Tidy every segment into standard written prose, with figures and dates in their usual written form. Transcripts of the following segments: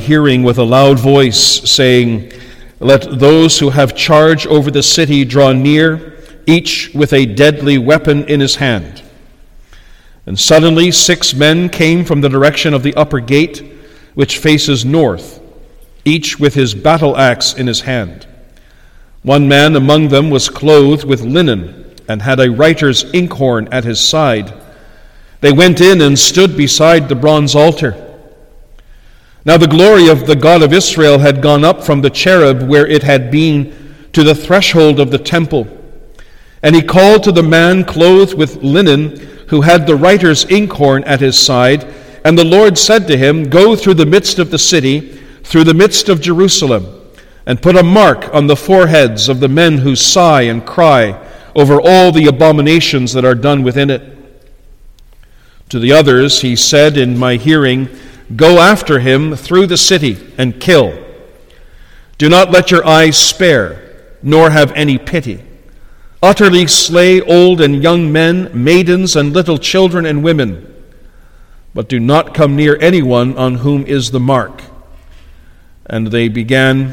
hearing with a loud voice, saying, "Let those who have charge over the city draw near, each with a deadly weapon in his hand." And suddenly 6 men came from the direction of the upper gate, which faces north, each with his battle axe in his hand. One man among them was clothed with linen and had a writer's inkhorn at his side. They went in and stood beside the bronze altar. Now the glory of the God of Israel had gone up from the cherub where it had been to the threshold of the temple. And he called to the man clothed with linen who had the writer's inkhorn at his side, and the Lord said to him, "Go through the midst of the city, through the midst of Jerusalem, and put a mark on the foreheads of the men who sigh and cry over all the abominations that are done within it." To the others he said in my hearing, "Go after him through the city and kill. Do not let your eyes spare, nor have any pity. Utterly slay old and young men, maidens and little children and women. But do not come near anyone on whom is the mark." And they begin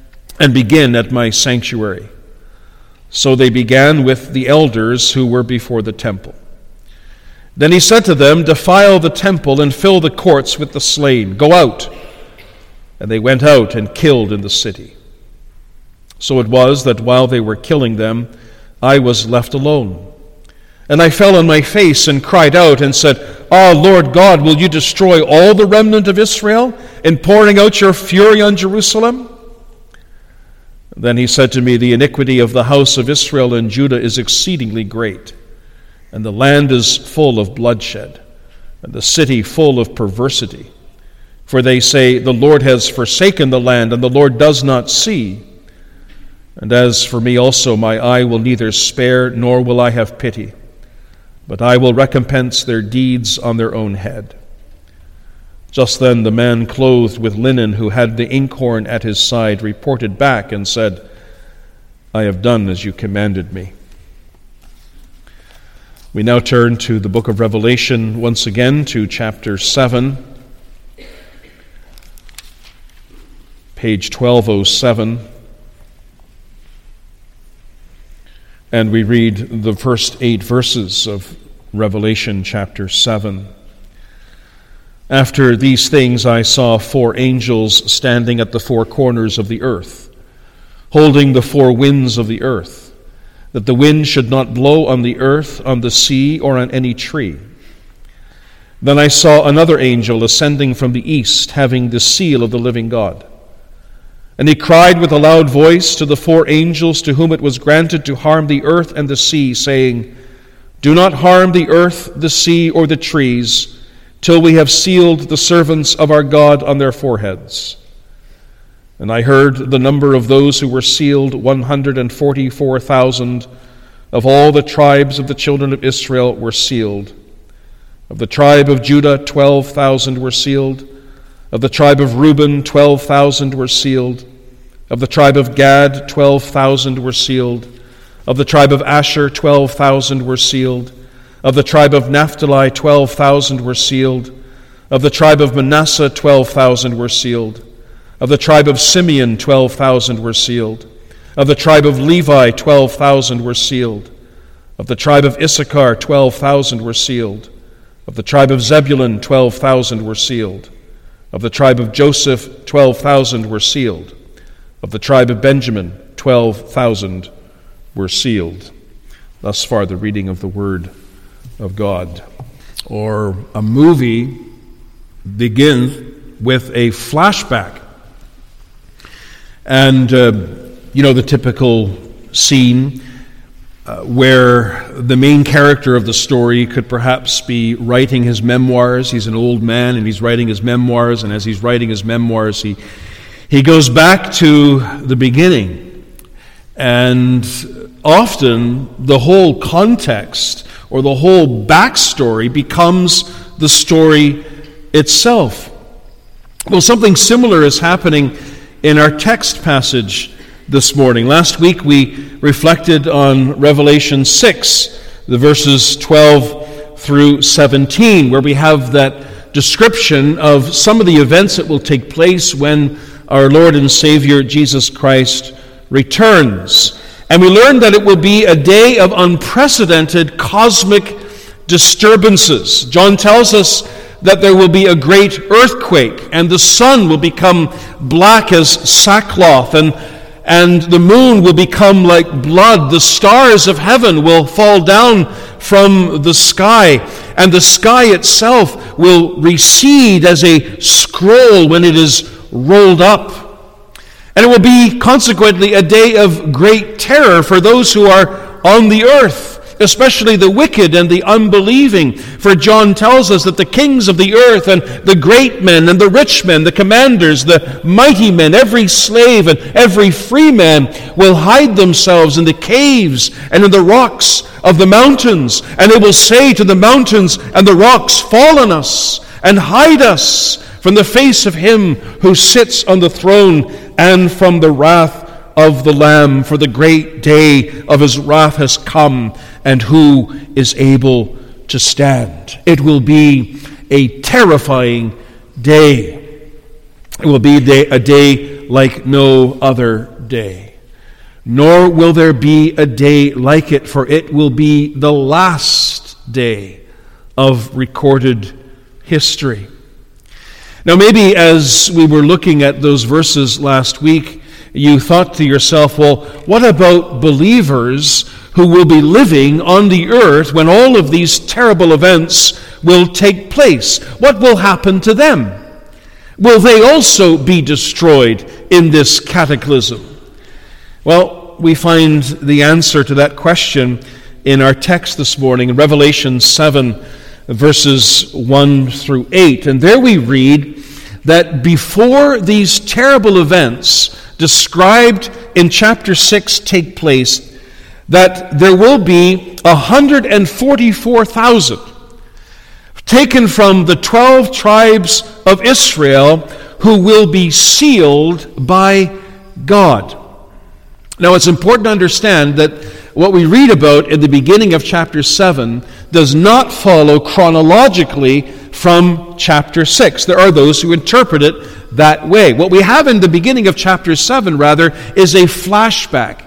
at my sanctuary. So they began with the elders who were before the temple. Then he said to them, "Defile the temple and fill the courts with the slain. Go out." And they went out and killed in the city. So it was that while they were killing them, I was left alone. And I fell on my face and cried out and said, "Ah, Lord God, will you destroy all the remnant of Israel in pouring out your fury on Jerusalem?" Then he said to me, "The iniquity of the house of Israel and Judah is exceedingly great, and the land is full of bloodshed, and the city full of perversity. For they say, 'The Lord has forsaken the land, and the Lord does not see.' And as for me also, my eye will neither spare, nor will I have pity, but I will recompense their deeds on their own head." Just then the man clothed with linen who had the inkhorn at his side reported back and said, "I have done as you commanded me." We now turn to the book of Revelation once again, to chapter 7, page 1207. And we read the first 8 verses of Revelation chapter 7. "After these things I saw 4 angels standing at the 4 corners of the earth, holding the 4 winds of the earth, that the wind should not blow on the earth, on the sea, or on any tree. Then I saw another angel ascending from the east, having the seal of the living God. And he cried with a loud voice to the 4 angels to whom it was granted to harm the earth and the sea, saying, 'Do not harm the earth, the sea, or the trees, till we have sealed the servants of our God on their foreheads.' And I heard the number of those who were sealed, 144,000 of all the tribes of the children of Israel were sealed. Of the tribe of Judah, 12,000 were sealed. Of the tribe of Reuben, 12,000 were sealed. Of the tribe of Gad, 12,000 were sealed. Of the tribe of Asher, 12,000 were sealed. Of the tribe of Naphtali, 12,000 were sealed. Of the tribe of Manasseh, 12,000 were sealed. Of the tribe of Simeon, 12,000 were sealed. Of the tribe of Levi, 12,000 were sealed. Of the tribe of Issachar, 12,000 were sealed. Of the tribe of Zebulun, 12,000 were sealed. Of the tribe of Joseph, 12,000 were sealed. Of the tribe of Benjamin, 12,000 were sealed." Thus far the reading of the Word of God. Or a movie begins with a flashback. And, the typical scene where the main character of the story could perhaps be writing his memoirs. He's an old man and he's writing his memoirs, and as he's writing his memoirs, he goes back to the beginning. And often the whole context or the whole backstory becomes the story itself. Well, something similar is happening in our text passage this morning. Last week we reflected on Revelation 6, the verses 12 through 17, where we have that description of some of the events that will take place when our Lord and Savior Jesus Christ returns. And we learn that it will be a day of unprecedented cosmic disturbances. John tells us that there will be a great earthquake, and the sun will become black as sackcloth, and the moon will become like blood. The stars of heaven will fall down from the sky, and the sky itself will recede as a scroll when it is rolled up. And it will be consequently a day of great terror for those who are on the earth, especially the wicked and the unbelieving. For John tells us that the kings of the earth and the great men and the rich men, the commanders, the mighty men, every slave and every free man will hide themselves in the caves and in the rocks of the mountains. And they will say to the mountains and the rocks, "Fall on us and hide us from the face of him who sits on the throne and from the wrath of the Lamb, for the great day of his wrath has come, and who is able to stand?" It will be a terrifying day. It will be a day like no other day. Nor will there be a day like it, for it will be the last day of recorded history. Now, maybe as we were looking at those verses last week, you thought to yourself, well, what about believers who will be living on the earth when all of these terrible events will take place? What will happen to them? Will they also be destroyed in this cataclysm? Well, we find the answer to that question in our text this morning in Revelation 7, verses 1 through 8. And there we read that before these terrible events described in chapter 6 take place, that there will be 144,000 taken from the 12 tribes of Israel who will be sealed by God. Now, it's important to understand that what we read about in the beginning of chapter 7 does not follow chronologically from chapter 6. There are those who interpret it that way. What we have in the beginning of chapter 7, rather, is a flashback.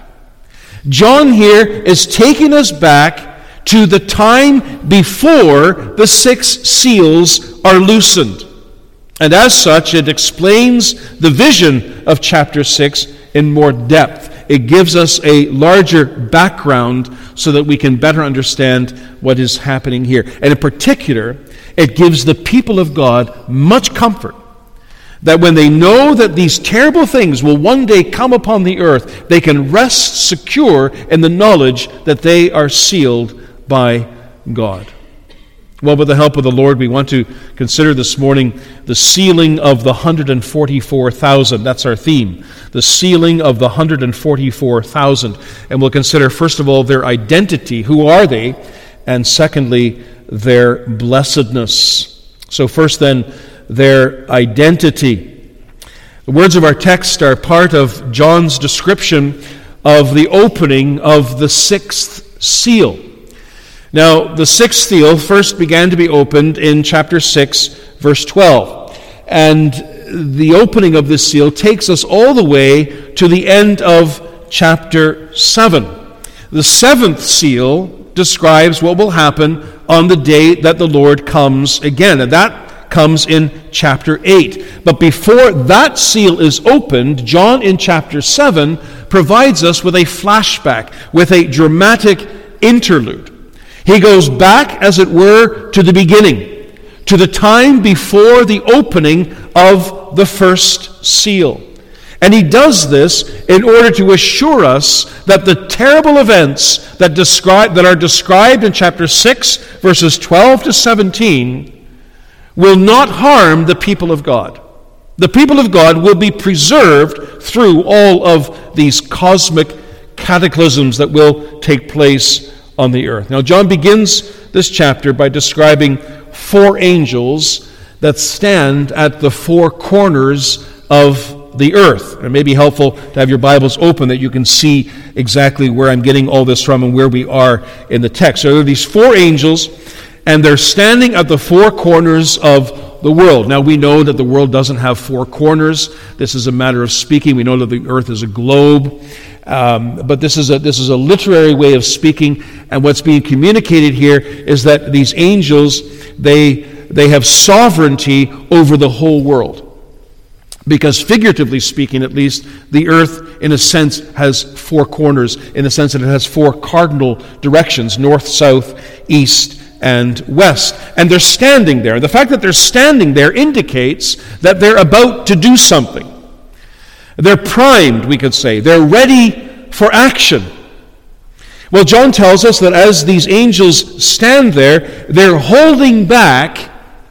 John here is taking us back to the time before the 6 seals are loosened. And as such, it explains the vision of chapter 6 in more depth. It gives us a larger background so that we can better understand what is happening here. And in particular, it gives the people of God much comfort that when they know that these terrible things will one day come upon the earth, they can rest secure in the knowledge that they are sealed by God. Well, with the help of the Lord, we want to consider this morning the sealing of the 144,000. That's our theme, the sealing of the 144,000. And we'll consider, first of all, their identity. Who are they? And secondly, their blessedness. So first then, their identity. The words of our text are part of John's description of the opening of the 6th seal. Now, the 6th seal first began to be opened in chapter 6, verse 12. And the opening of this seal takes us all the way to the end of chapter 7. The 7th seal describes what will happen on the day that the Lord comes again. And that comes in chapter 8. But before that seal is opened, John in chapter 7 provides us with a flashback, with a dramatic interlude. He goes back, as it were, to the beginning, to the time before the opening of the first seal. And he does this in order to assure us that the terrible events that are described in chapter 6, verses 12 to 17, will not harm the people of God. The people of God will be preserved through all of these cosmic cataclysms that will take place on the earth. Now, John begins this chapter by describing 4 angels that stand at the 4 corners of the earth. And it may be helpful to have your Bibles open that you can see exactly where I'm getting all this from and where we are in the text. So there are these 4 angels, and they're standing at the 4 corners of the world. Now, we know that the world doesn't have four corners. This is a matter of speaking. We know that the earth is a globe. But this is a literary way of speaking. And what's being communicated here is that these angels, they have sovereignty over the whole world. Because figuratively speaking, at least, the earth, in a sense, has four corners, in the sense that it has four cardinal directions, north, south, east, and west. And they're standing there. The fact that they're standing there indicates that they're about to do something. They're primed, we could say. They're ready for action. Well, John tells us that as these angels stand there, they're holding back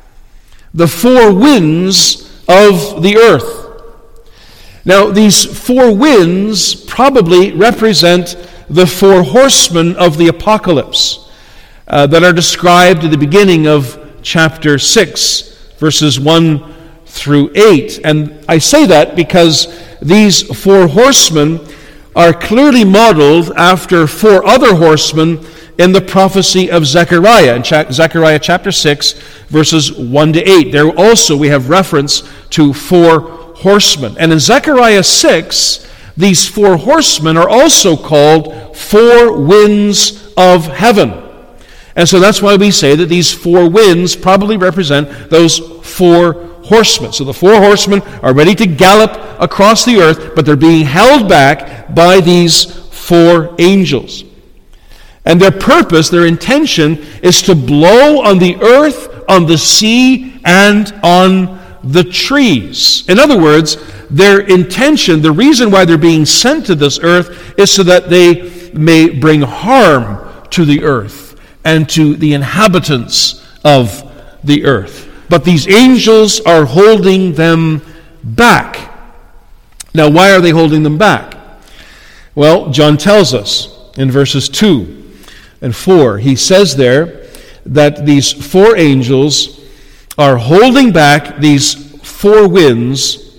the four winds of the earth. Now, these four winds probably represent the four horsemen of the apocalypse that are described at the beginning of chapter 6, verses 1 through 8. And I say that because these four horsemen are clearly modeled after four other horsemen in the prophecy of Zechariah, in Zechariah chapter 6, verses 1 to 8. There also we have reference to four horsemen. And in Zechariah 6, these four horsemen are also called four winds of heaven. And so that's why we say that these four winds probably represent those four horsemen. So the four horsemen are ready to gallop across the earth, but they're being held back by these four angels. And their purpose, their intention, is to blow on the earth, on the sea, and on the trees. In other words, their intention, the reason why they're being sent to this earth, is so that they may bring harm to the earth and to the inhabitants of the earth. But these angels are holding them back. Now, why are they holding them back? Well, John tells us in verses 2 and 4, he says there that these four angels are holding back these four winds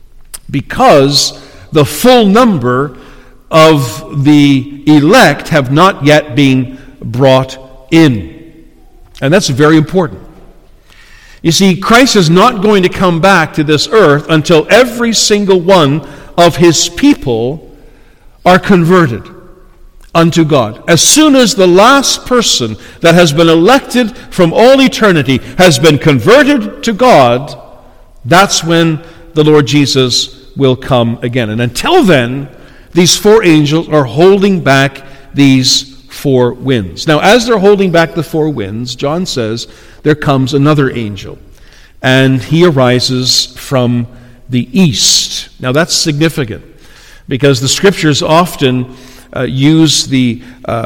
because the full number of the elect have not yet been brought in. And that's very important. You see, Christ is not going to come back to this earth until every single one of his people are converted unto God. As soon as the last person that has been elected from all eternity has been converted to God, that's when the Lord Jesus will come again. And until then, these four angels are holding back these four winds. Now, as they're holding back the four winds, John says, there comes another angel, and he arises from the east. Now, that's significant, because the Scriptures often use the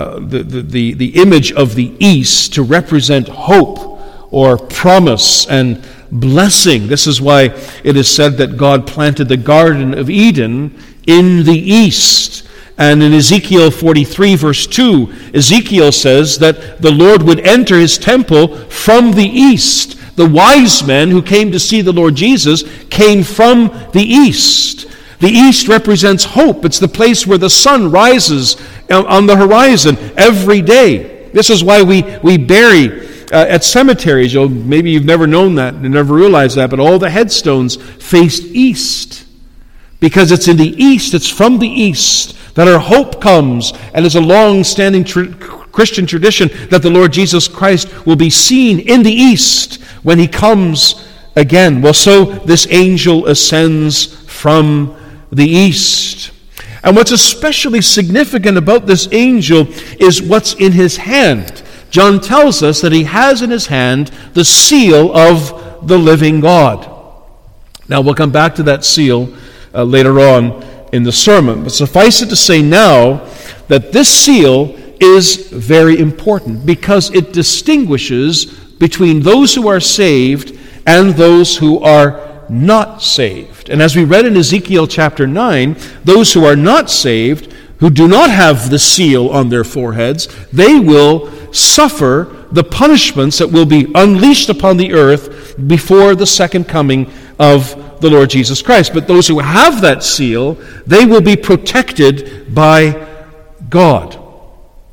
image of the east to represent hope or promise and blessing. This is why it is said that God planted the Garden of Eden in the east. And in Ezekiel 43, verse 2, Ezekiel says that the Lord would enter his temple from the east. The wise men who came to see the Lord Jesus came from the east. The east represents hope. It's the place where the sun rises on the horizon every day. This is why we bury at cemeteries. Maybe you've never known that, you never realized that, but all the headstones face east. Because it's in the east, it's from the east that our hope comes, and it's a long-standing Christian tradition that the Lord Jesus Christ will be seen in the east when he comes again. Well, so this angel ascends from the east. And what's especially significant about this angel is what's in his hand. John tells us that he has in his hand the seal of the living God. Now, we'll come back to that seal later on in the sermon. But suffice it to say now that this seal is very important because it distinguishes between those who are saved and those who are not saved. And as we read in Ezekiel chapter 9, those who are not saved, who do not have the seal on their foreheads, they will suffer the punishments that will be unleashed upon the earth before the second coming of the Lord Jesus Christ. But those who have that seal, they will be protected by God.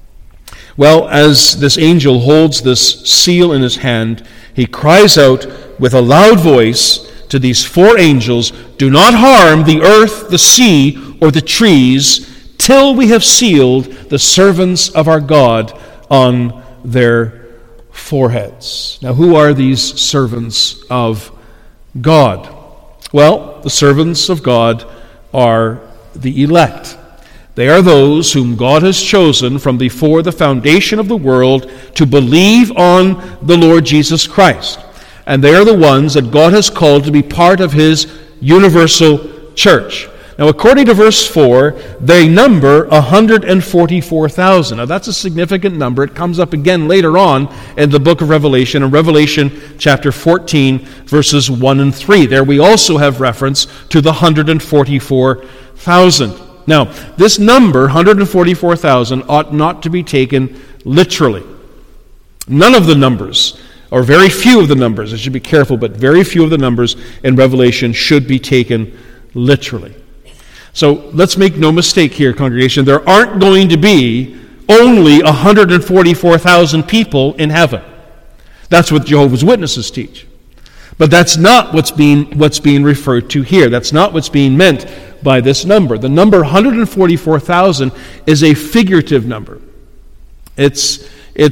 Well, as this angel holds this seal in his hand, he cries out with a loud voice to these four angels, "Do not harm the earth, the sea, or the trees, till we have sealed the servants of our God on their foreheads." Now, who are these servants of God? Well, the servants of God are the elect. They are those whom God has chosen from before the foundation of the world to believe on the Lord Jesus Christ. And they are the ones that God has called to be part of His universal church. Now, according to verse 4, they number 144,000. Now, that's a significant number. It comes up again later on in the book of Revelation, in Revelation chapter 14, verses 1 and 3. There we also have reference to the 144,000. Now, this number, 144,000, ought not to be taken literally. None of the numbers, or very few of the numbers, I should be careful, but very few of the numbers in Revelation should be taken literally. So let's make no mistake here, congregation. There aren't going to be only 144,000 people in heaven. That's what Jehovah's Witnesses teach. But that's not what's being referred to here. That's not what's being meant by this number. The number 144,000 is a figurative number. It's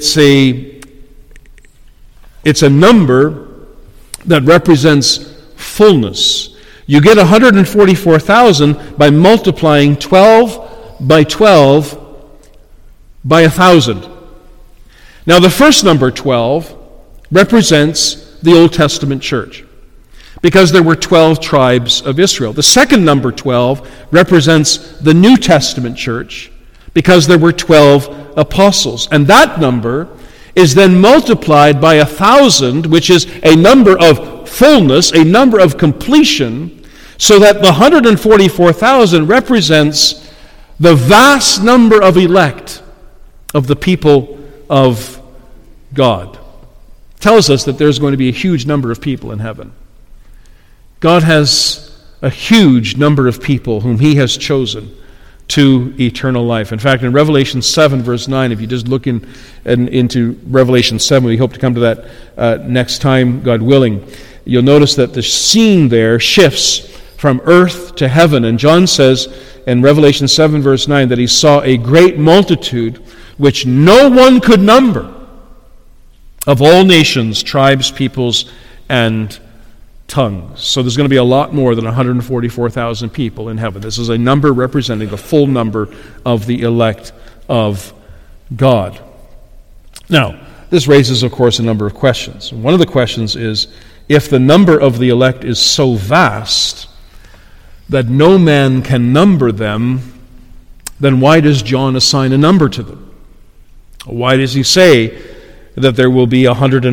a number that represents fullness. You get 144,000 by multiplying 12 by 12 by 1,000. Now, the first number, 12, represents the Old Testament church, because there were 12 tribes of Israel. The second number, 12, represents the New Testament church, because there were 12 apostles. And that number is then multiplied by 1,000, which is a number of fullness, a number of completion, so that the 144,000 represents the vast number of elect of the people of God. Tells us that there's going to be a huge number of people in heaven. God has a huge number of people whom He has chosen to eternal life. In fact, in Revelation 7, verse 9, if you just look into Revelation 7, we hope to come to that next time, God willing, you'll notice that the scene there shifts from earth to heaven. And John says in Revelation 7, verse 9, that he saw a great multitude which no one could number, of all nations, tribes, peoples, and tongues. So there's going to be a lot more than 144,000 people in heaven. This is a number representing the full number of the elect of God. Now, this raises, of course, a number of questions. One of the questions is, if the number of the elect is so vast that no man can number them, then why does John assign a number to them? Why does he say that there will be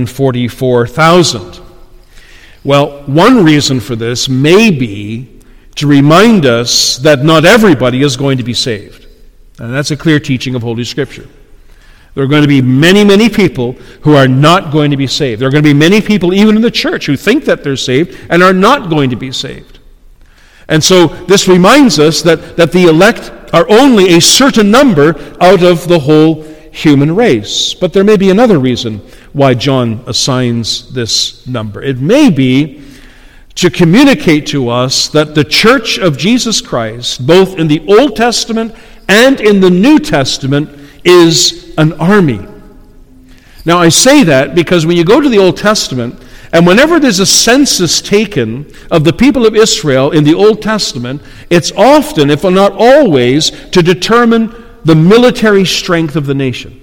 144,000? Well, one reason for this may be to remind us that not everybody is going to be saved. And that's a clear teaching of Holy Scripture. There are going to be many, many people who are not going to be saved. There are going to be many people even in the church who think that they're saved and are not going to be saved. And so this reminds us that the elect are only a certain number out of the whole human race. But there may be another reason why John assigns this number. It may be to communicate to us that the church of Jesus Christ, both in the Old Testament and in the New Testament, is an army. Now, I say that because when you go to the Old Testament, and whenever there's a census taken of the people of Israel in the Old Testament, it's often, if not always, to determine the military strength of the nation.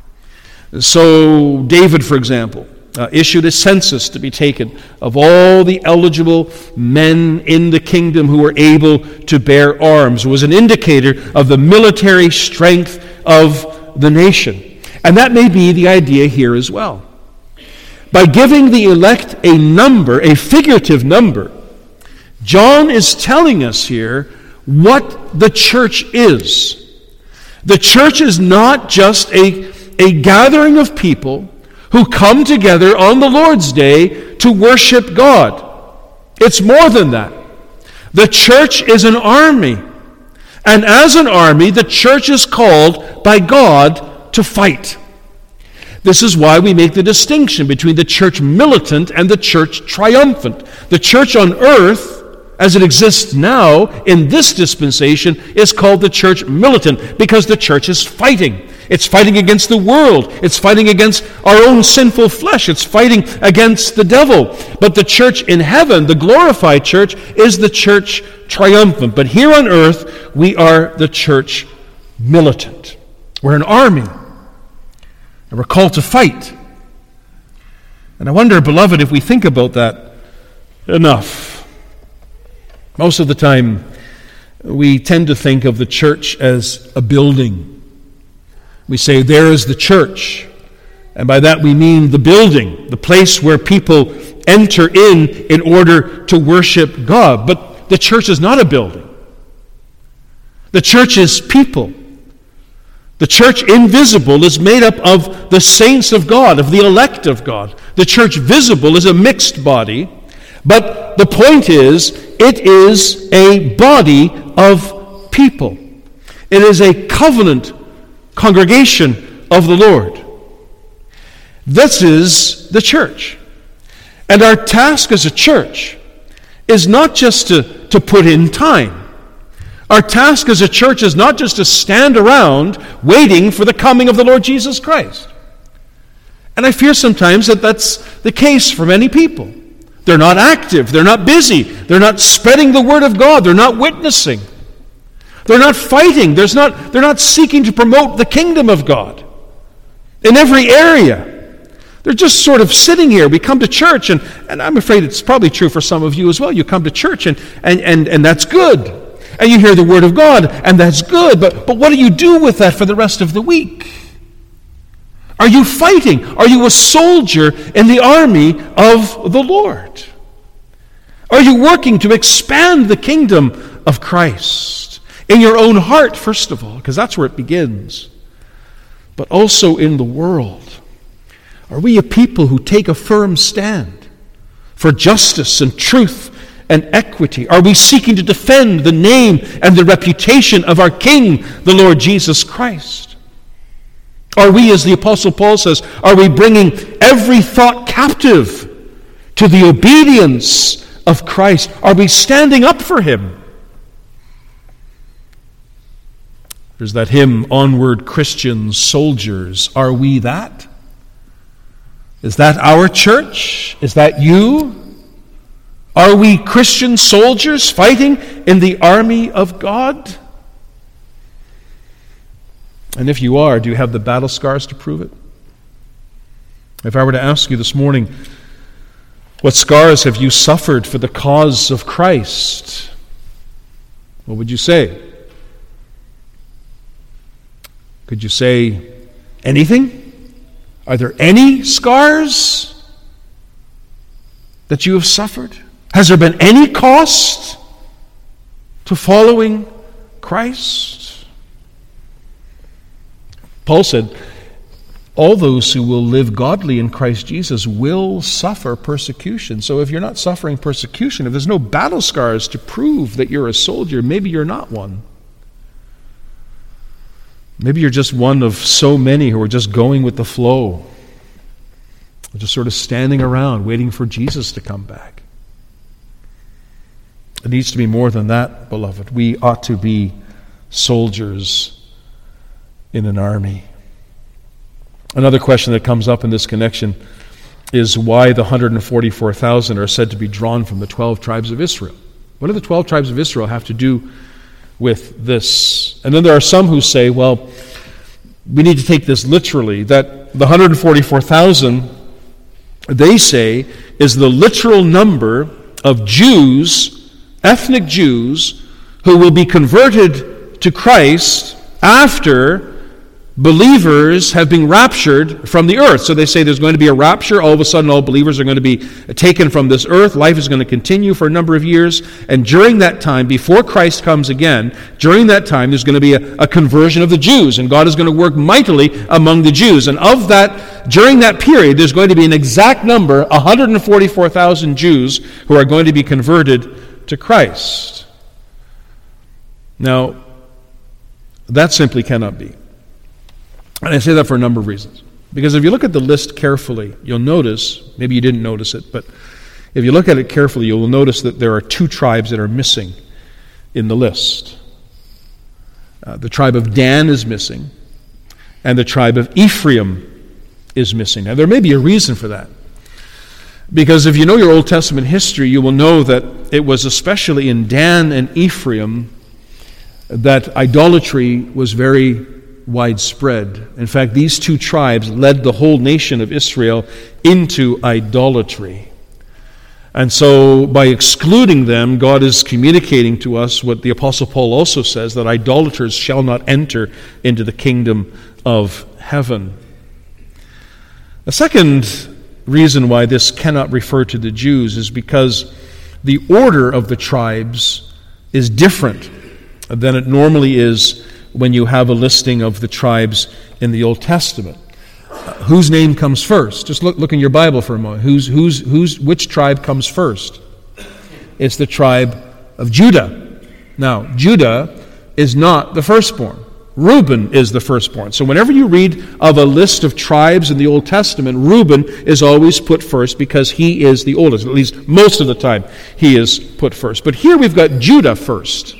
So David, for example, issued a census to be taken of all the eligible men in the kingdom who were able to bear arms. It was an indicator of the military strength of the nation. And that may be the idea here as well. By giving the elect a number, a figurative number, John is telling us here what the church is. The church is not just a gathering of people who come together on the Lord's Day to worship God. It's more than that. The church is an army. And as an army, the church is called by God to fight. This is why we make the distinction between the church militant and the church triumphant. The church on earth, as it exists now in this dispensation, is called the church militant because the church is fighting. It's fighting against the world. It's fighting against our own sinful flesh. It's fighting against the devil. But the church in heaven, the glorified church, is the church triumphant. But here on earth, we are the church militant. We're an army. And we're called to fight. And I wonder, beloved, if we think about that enough. Most of the time, we tend to think of the church as a building. We say, there is the church. And by that we mean the building, the place where people enter in order to worship God. But the church is not a building. The church is people. The church invisible is made up of the saints of God, of the elect of God. The church visible is a mixed body. But the point is, it is a body of people. It is a covenant congregation of the Lord. This is the church. And our task as a church is not just to put in time. Our task as a church is not just to stand around waiting for the coming of the Lord Jesus Christ. And I fear sometimes that that's the case for many people. They're not active. They're not busy. They're not spreading the word of God. They're not witnessing. They're not fighting. They're not seeking to promote the kingdom of God in every area. They're just sort of sitting here. We come to church, and I'm afraid it's probably true for some of you as well. You come to church, and that's good. And you hear the word of God, and that's good. But what do you do with that for the rest of the week? Are you fighting? Are you a soldier in the army of the Lord? Are you working to expand the kingdom of Christ? In your own heart, first of all, because that's where it begins. But also in the world. Are we a people who take a firm stand for justice and truth and equity? Are we seeking to defend the name and the reputation of our King, the Lord Jesus Christ? Are we, as the Apostle Paul says, are we bringing every thought captive to the obedience of Christ? Are we standing up for Him? There's that hymn, Onward Christian Soldiers. Are we that? Is that our church? Is that you? Are we Christian soldiers fighting in the army of God? And if you are, do you have the battle scars to prove it? If I were to ask you this morning, what scars have you suffered for the cause of Christ? What would you say? Could you say anything? Are there any scars that you have suffered? Has there been any cost to following Christ? Paul said, all those who will live godly in Christ Jesus will suffer persecution. So if you're not suffering persecution, if there's no battle scars to prove that you're a soldier, maybe you're not one. Maybe you're just one of so many who are just going with the flow, just sort of standing around waiting for Jesus to come back. It needs to be more than that, beloved. We ought to be soldiers in an army. Another question that comes up in this connection is why the 144,000 are said to be drawn from the 12 tribes of Israel. What do the 12 tribes of Israel have to do with this? And then there are some who say, well, we need to take this literally, that the 144,000, they say, is the literal number of Jews, ethnic Jews, who will be converted to Christ after believers have been raptured from the earth. So they say there's going to be a rapture. All of a sudden, all believers are going to be taken from this earth. Life is going to continue for a number of years. And during that time, before Christ comes again, during that time, there's going to be a conversion of the Jews. And God is going to work mightily among the Jews. And of that, during that period, there's going to be an exact number, 144,000 Jews who are going to be converted to Christ. Now, that simply cannot be. And I say that for a number of reasons. Because if you look at the list carefully, you'll notice, maybe you didn't notice it, but if you look at it carefully, you will notice that there are two tribes that are missing in the list. The tribe of Dan is missing, and the tribe of Ephraim is missing. Now, there may be a reason for that. Because if you know your Old Testament history, you will know that it was especially in Dan and Ephraim that idolatry was very widespread. In fact, these two tribes led the whole nation of Israel into idolatry. And so, by excluding them, God is communicating to us what the Apostle Paul also says, that idolaters shall not enter into the kingdom of heaven. A second reason why this cannot refer to the Jews is because the order of the tribes is different than it normally is when you have a listing of the tribes in the Old Testament. Whose name comes first? Just look in your Bible for a moment. Which tribe comes first? It's the tribe of Judah. Now, Judah is not the firstborn. Reuben is the firstborn. So whenever you read of a list of tribes in the Old Testament, Reuben is always put first because he is the oldest. At least most of the time he is put first. But here we've got Judah first.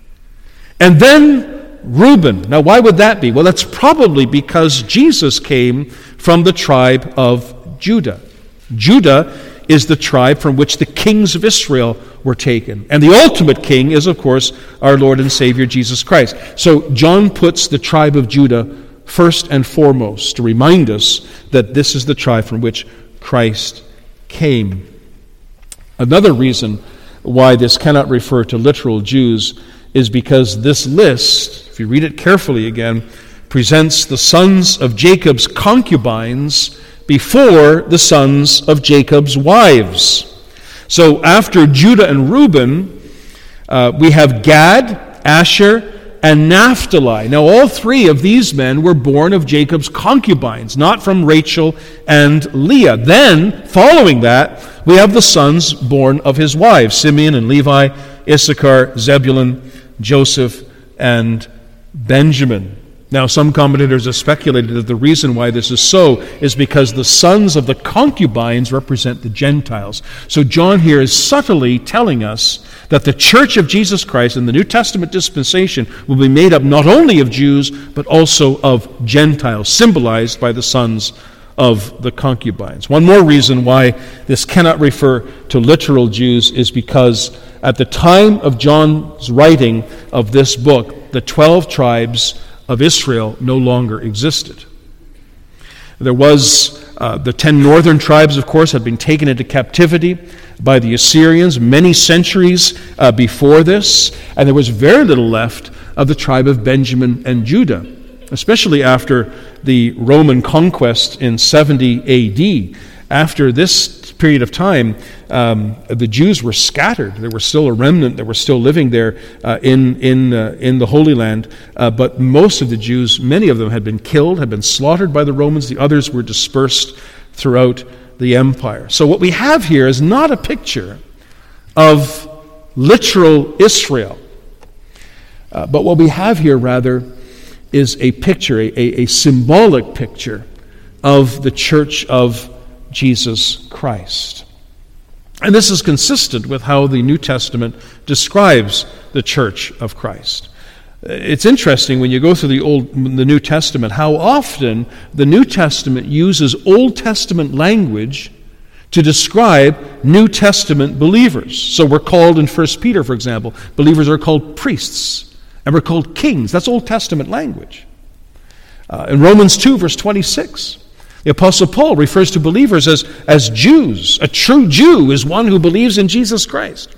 And then Reuben. Now, why would that be? Well, that's probably because Jesus came from the tribe of Judah. Judah is the tribe from which the kings of Israel were taken. And the ultimate king is, of course, our Lord and Savior Jesus Christ. So John puts the tribe of Judah first and foremost to remind us that this is the tribe from which Christ came. Another reason why this cannot refer to literal Jews is because this list, if you read it carefully again, presents the sons of Jacob's concubines before the sons of Jacob's wives. So after Judah and Reuben, we have Gad, Asher, and Naphtali. Now all three of these men were born of Jacob's concubines, not from Rachel and Leah. Then, following that, we have the sons born of his wives, Simeon and Levi, Issachar, Zebulun, Joseph, and Benjamin. Now, some commentators have speculated that the reason why this is so is because the sons of the concubines represent the Gentiles. So John here is subtly telling us that the church of Jesus Christ in the New Testament dispensation will be made up not only of Jews, but also of Gentiles, symbolized by the sons of the concubines. One more reason why this cannot refer to literal Jews is because at the time of John's writing of this book, the 12 tribes of Israel no longer existed. There was the 10 northern tribes, of course, had been taken into captivity by the Assyrians many centuries before this, and there was very little left of the tribe of Benjamin and Judah, especially after the Roman conquest in 70 A.D. After this period of time, the Jews were scattered. There was still a remnant that were still living there in the Holy Land, but most of the Jews, many of them had been killed, had been slaughtered by the Romans. The others were dispersed throughout the empire. So what we have here is not a picture of literal Israel, but what we have here rather is a picture, a symbolic picture of the church of Jesus Christ. And this is consistent with how the New Testament describes the church of Christ. It's interesting when you go through the New Testament how often the New Testament uses Old Testament language to describe New Testament believers. So we're called in 1 Peter, for example, believers are called priests, and we're called kings. That's Old Testament language. In Romans 2, verse 26, the Apostle Paul refers to believers as Jews. A true Jew is one who believes in Jesus Christ.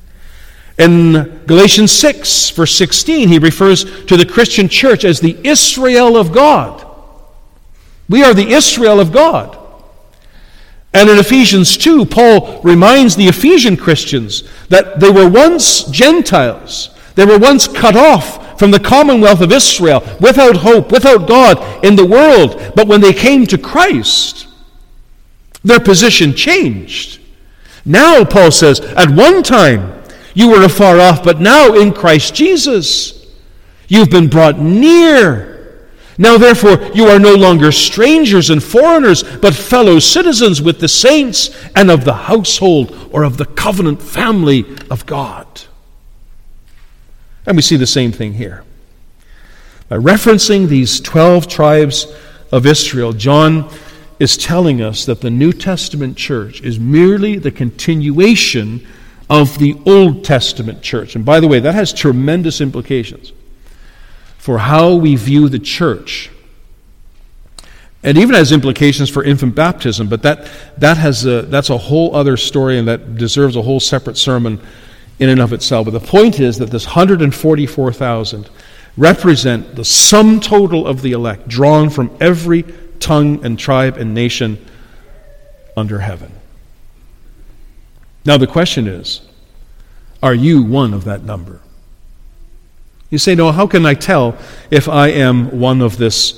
In Galatians 6, verse 16, he refers to the Christian church as the Israel of God. We are the Israel of God. And in Ephesians 2, Paul reminds the Ephesian Christians that they were once Gentiles. They were once cut off from the commonwealth of Israel, without hope, without God in the world. But when they came to Christ, their position changed. Now, Paul says, at one time you were afar off, but now in Christ Jesus you've been brought near. Now therefore you are no longer strangers and foreigners, but fellow citizens with the saints and of the household or of the covenant family of God. And we see the same thing here. By referencing these 12 tribes of Israel, John is telling us that the New Testament church is merely the continuation of the Old Testament church. And by the way, that has tremendous implications for how we view the church. And even has implications for infant baptism, but that's a whole other story, and that deserves a whole separate sermon in and of itself. But the point is that this 144,000 represent the sum total of the elect, drawn from every tongue and tribe and nation under heaven. Now the question is, are you one of that number? You say, no, how can I tell if I am one of this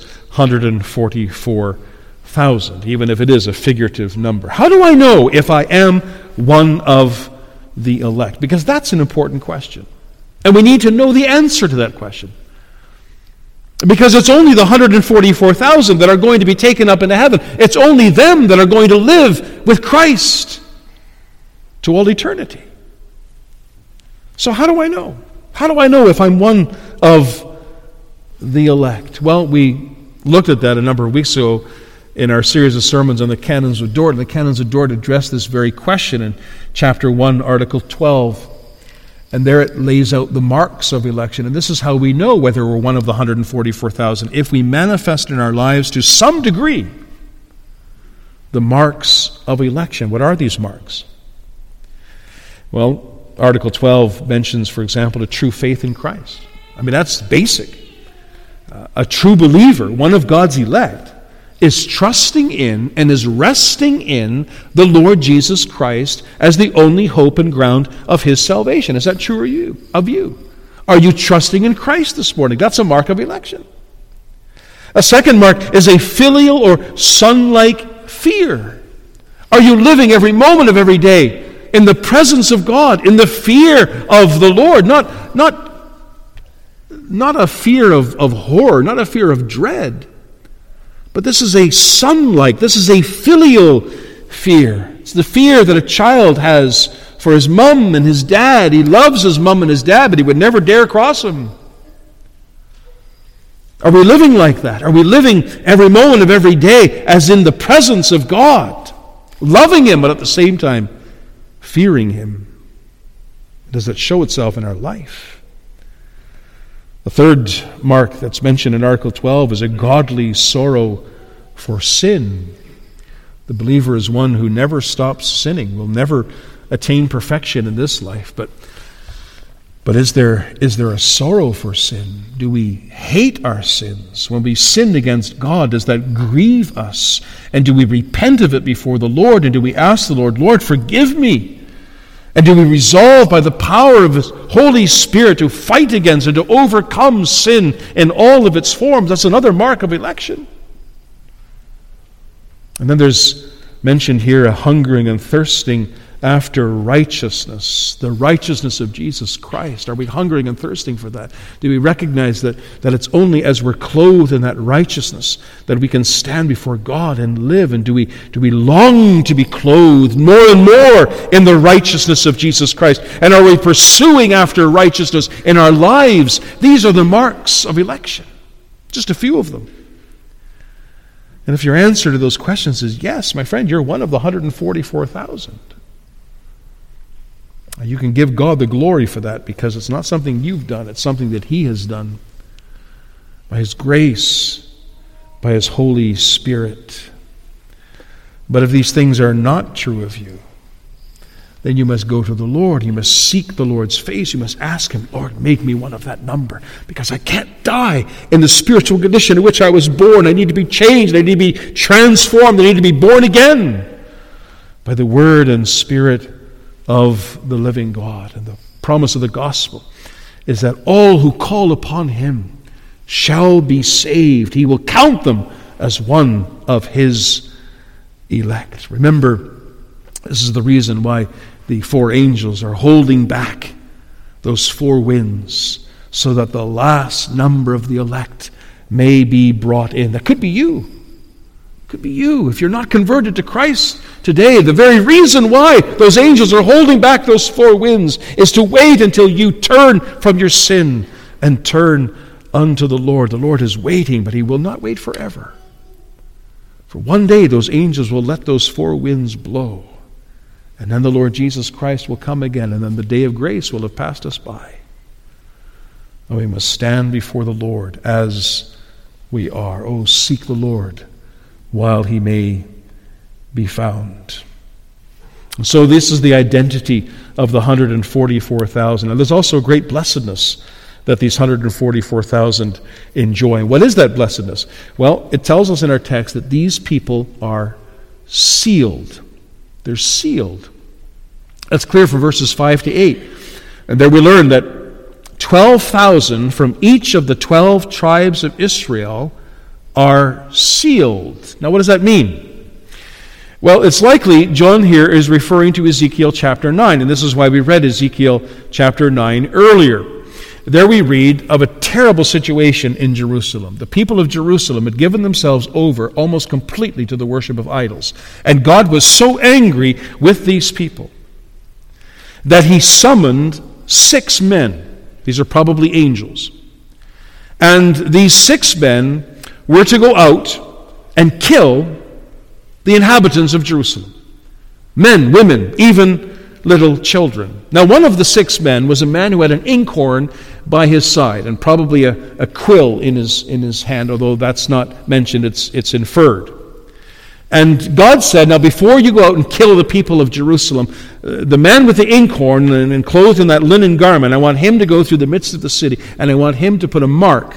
144,000, even if it is a figurative number? How do I know if I am one of the elect? Because that's an important question. And we need to know the answer to that question. Because it's only the 144,000 that are going to be taken up into heaven. It's only them that are going to live with Christ to all eternity. So how do I know? How do I know if I'm one of the elect? Well, we looked at that a number of weeks ago in our series of sermons on the Canons of Dort. And the Canons of Dort address this very question in chapter 1, article 12. And there it lays out the marks of election. And this is how we know whether we're one of the 144,000. If we manifest in our lives to some degree the marks of election. What are these marks? Well, Article 12 mentions, for example, a true faith in Christ. I mean, that's basic. A true believer, one of God's elect, is trusting in and is resting in the Lord Jesus Christ as the only hope and ground of his salvation. Is that true of you? Are you trusting in Christ this morning? That's a mark of election. A second mark is a filial or son-like fear. Are you living every moment of every day in the presence of God, in the fear of the Lord? Not a fear of horror, not a fear of dread. But this is a son-like, this is a filial fear. It's the fear that a child has for his mom and his dad. He loves his mom and his dad, but he would never dare cross them. Are we living like that? Are we living every moment of every day as in the presence of God, loving him, but at the same time fearing him? Does it show itself in our life? The third mark that's mentioned in Article 12 is a godly sorrow for sin. The believer is one who never stops sinning, will never attain perfection in this life. But is there a sorrow for sin? Do we hate our sins? When we sin against God, does that grieve us? And do we repent of it before the Lord? And do we ask the Lord, Lord, forgive me? And do we resolve by the power of His Holy Spirit to fight against and to overcome sin in all of its forms? That's another mark of election. And then there's mentioned here a hungering and thirsting after righteousness, the righteousness of Jesus Christ. Are we hungering and thirsting for that? Do we recognize that it's only as we're clothed in that righteousness that we can stand before God and live? And do we long to be clothed more and more in the righteousness of Jesus Christ? And are we pursuing after righteousness in our lives? These are the marks of election. Just a few of them. And if your answer to those questions is yes, my friend, you're one of the 144,000. You can give God the glory for that, because it's not something you've done. It's something that He has done by His grace, by His Holy Spirit. But if these things are not true of you, then you must go to the Lord. You must seek the Lord's face. You must ask Him, Lord, make me one of that number, because I can't die in the spiritual condition in which I was born. I need to be changed. I need to be transformed. I need to be born again by the Word and Spirit of the living God. And the promise of the gospel is that all who call upon Him shall be saved. He will count them as one of His elect. Remember, this is the reason why the four angels are holding back those four winds, so that the last number of the elect may be brought in. That could be you. Could be you. If you're not converted to Christ today, the very reason why those angels are holding back those four winds is to wait until you turn from your sin and turn unto the Lord. The Lord is waiting, but he will not wait forever. For one day those angels will let those four winds blow, and then the Lord Jesus Christ will come again, and then the day of grace will have passed us by. And we must stand before the Lord as we are. Oh, seek the Lord while he may be found. And so this is the identity of the 144,000. And there's also a great blessedness that these 144,000 enjoy. What is that blessedness? Well, it tells us in our text that these people are sealed. They're sealed. That's clear from verses 5 to 8. And there we learn that 12,000 from each of the 12 tribes of Israel are sealed. Now, what does that mean? Well, it's likely John here is referring to Ezekiel chapter 9, and this is why we read Ezekiel chapter 9 earlier. There we read of a terrible situation in Jerusalem. The people of Jerusalem had given themselves over almost completely to the worship of idols. And God was so angry with these people that he summoned 6 men. These are probably angels. And these 6 men were to go out and kill the inhabitants of Jerusalem. Men, women, even little children. Now, one of the 6 men was a man who had an inkhorn by his side, and probably a quill in his hand, although that's not mentioned, it's inferred. And God said, now before you go out and kill the people of Jerusalem, the man with the inkhorn and clothed in that linen garment, I want him to go through the midst of the city, and I want him to put a mark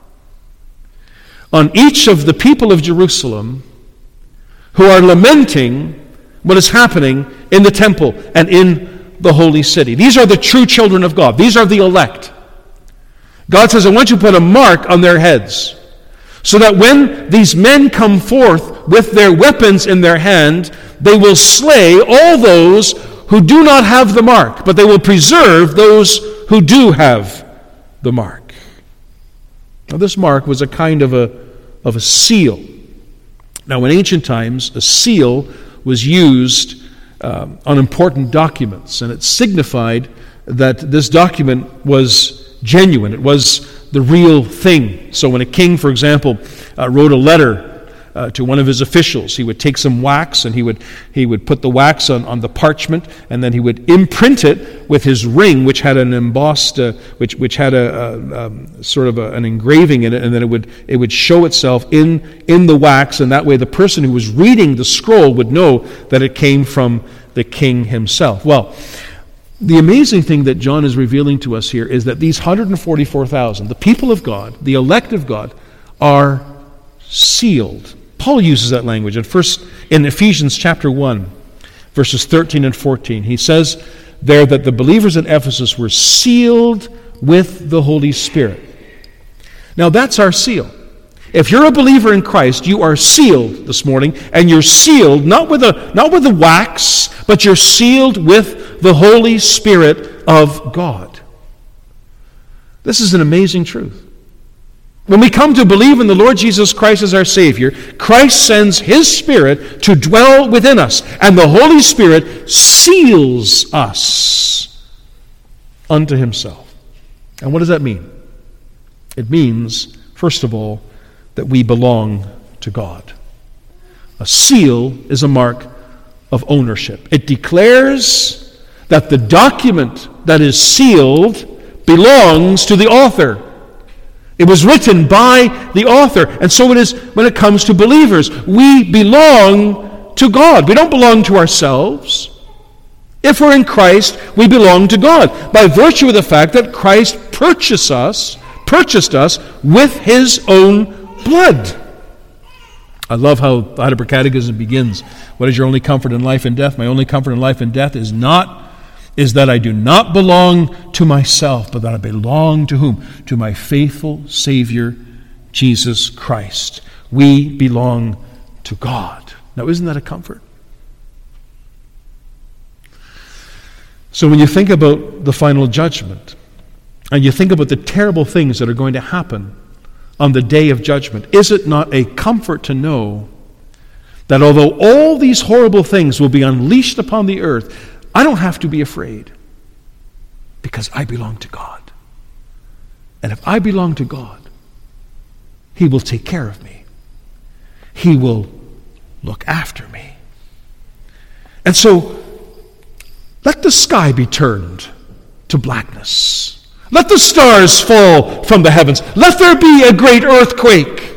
on each of the people of Jerusalem who are lamenting what is happening in the temple and in the holy city. These are the true children of God. These are the elect. God says, I want you to put a mark on their heads so that when these men come forth with their weapons in their hand, they will slay all those who do not have the mark, but they will preserve those who do have the mark. Now, this mark was a kind of a seal. Now, in ancient times, a seal was used on important documents, and it signified that this document was genuine. It was the real thing. So when a king, for example, wrote a letter to one of his officials, he would take some wax and he would put the wax on the parchment, and then he would imprint it with his ring, which had an embossed, which had a sort of an engraving in it, and then it would show itself in the wax, and that way the person who was reading the scroll would know that it came from the king himself. Well, the amazing thing that John is revealing to us here is that these 144,000, the people of God, the elect of God, are sealed. Paul uses that language in Ephesians chapter 1, verses 13 and 14. He says there that the believers in Ephesus were sealed with the Holy Spirit. Now that's our seal. If you're a believer in Christ, you are sealed this morning, and you're sealed not with the wax, but you're sealed with the Holy Spirit of God. This is an amazing truth. When we come to believe in the Lord Jesus Christ as our Savior, Christ sends His Spirit to dwell within us, and the Holy Spirit seals us unto Himself. And what does that mean? It means, first of all, that we belong to God. A seal is a mark of ownership. It declares that the document that is sealed belongs to the author. It was written by the author. And so it is when it comes to believers. We belong to God. We don't belong to ourselves. If we're in Christ, we belong to God by virtue of the fact that Christ purchased us with His own blood. I love how the Heidelberg Catechism begins. What is your only comfort in life and death? My only comfort in life and death is that I do not belong to myself, but that I belong to whom? To my faithful Savior, Jesus Christ. We belong to God. Now, isn't that a comfort? So when you think about the final judgment, and you think about the terrible things that are going to happen on the day of judgment, is it not a comfort to know that although all these horrible things will be unleashed upon the earth, I don't have to be afraid because I belong to God. And if I belong to God, He will take care of me. He will look after me. And so, let the sky be turned to blackness. Let the stars fall from the heavens. Let there be a great earthquake.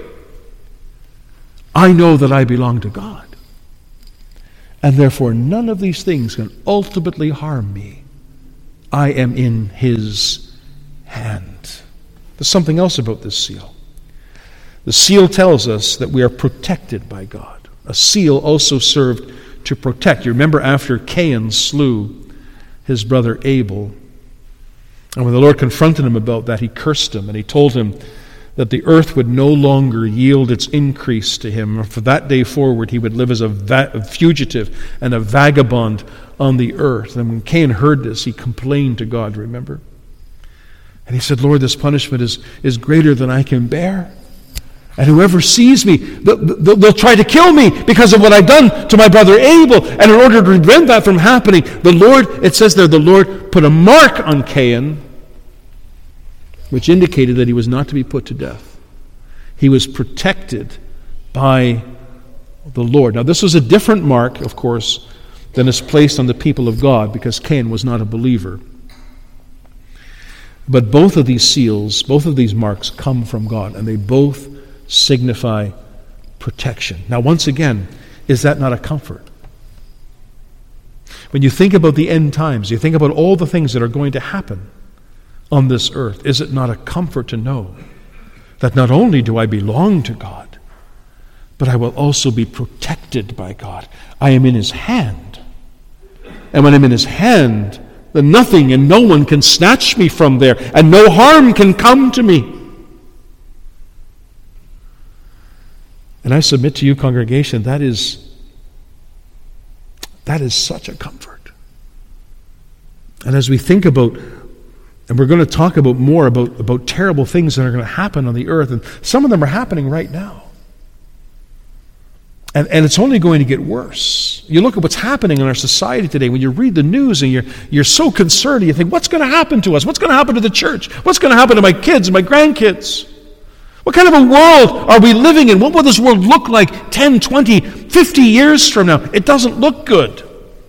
I know that I belong to God. And therefore, none of these things can ultimately harm me. I am in His hand. There's something else about this seal. The seal tells us that we are protected by God. A seal also served to protect. You remember after Cain slew his brother Abel, and when the Lord confronted him about that, He cursed him, and He told him that the earth would no longer yield its increase to him. From that day forward, he would live as a fugitive and a vagabond on the earth. And when Cain heard this, he complained to God, remember? And he said, Lord, this punishment is greater than I can bear. And whoever sees me, they'll try to kill me because of what I've done to my brother Abel. And in order to prevent that from happening, the Lord, it says there, the Lord put a mark on Cain, which indicated that he was not to be put to death. He was protected by the Lord. Now, this was a different mark, of course, than is placed on the people of God, because Cain was not a believer. But both of these seals, both of these marks come from God, and they both signify protection. Now, once again, is that not a comfort? When you think about the end times, you think about all the things that are going to happen on this earth, is it not a comfort to know that not only do I belong to God, but I will also be protected by God? I am in His hand. And when I'm in His hand, then nothing and no one can snatch me from there, and no harm can come to me. And I submit to you, congregation, that is such a comfort. And as we think about, and we're going to talk about more about terrible things that are going to happen on the earth, and some of them are happening right now. And it's only going to get worse. You look at what's happening in our society today. When you read the news and you're so concerned, and you think, what's going to happen to us? What's going to happen to the church? What's going to happen to my kids and my grandkids? What kind of a world are we living in? What will this world look like 10, 20, 50 years from now? It doesn't look good.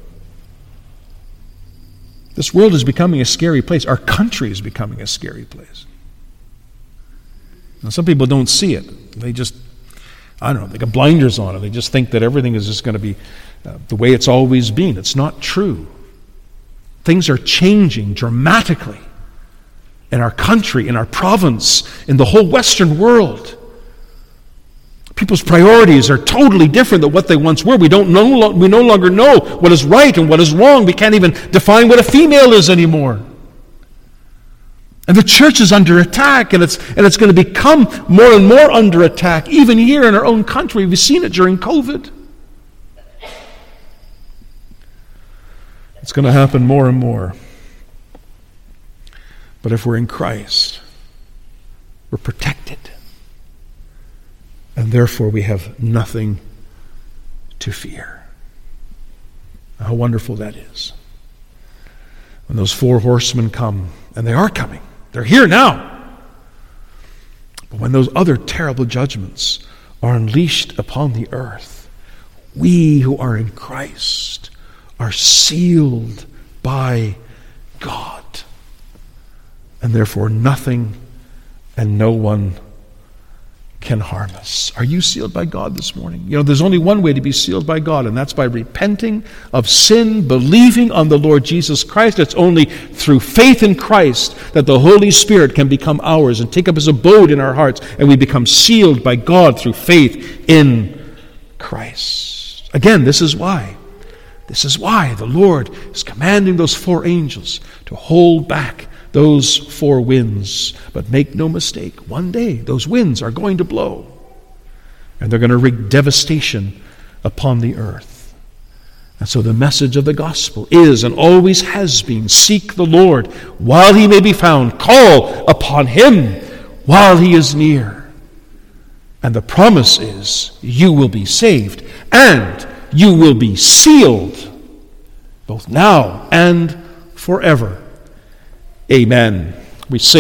This world is becoming a scary place. Our country is becoming a scary place. Now, some people don't see it. They just, they got blinders on it. They just think that everything is just going to be the way it's always been. It's not true. Things are changing dramatically in our country, in our province, in the whole Western world. People's priorities are totally different than what they once were. We no longer know what is right and what is wrong. We can't even define what a female is anymore. And the church is under attack, and it's going to become more and more under attack, even here in our own country. We've seen it during COVID. It's going to happen more and more. But if we're in Christ, we're protected. And therefore we have nothing to fear. How wonderful that is. When those 4 horsemen come, and they are coming, they're here now. But when those other terrible judgments are unleashed upon the earth, we who are in Christ are sealed by God. And therefore nothing and no one can harm us. Are you sealed by God this morning? There's only one way to be sealed by God, and that's by repenting of sin, believing on the Lord Jesus Christ. It's only through faith in Christ that the Holy Spirit can become ours and take up His abode in our hearts, and we become sealed by God through faith in Christ. Again, this is why the Lord is commanding those 4 angels to hold back those 4 winds. But make no mistake, one day those winds are going to blow, and they're going to wreak devastation upon the earth. And so the message of the gospel is, and always has been, seek the Lord while He may be found. Call upon Him while He is near. And the promise is you will be saved and you will be sealed, both now and forever. Amen. We sing.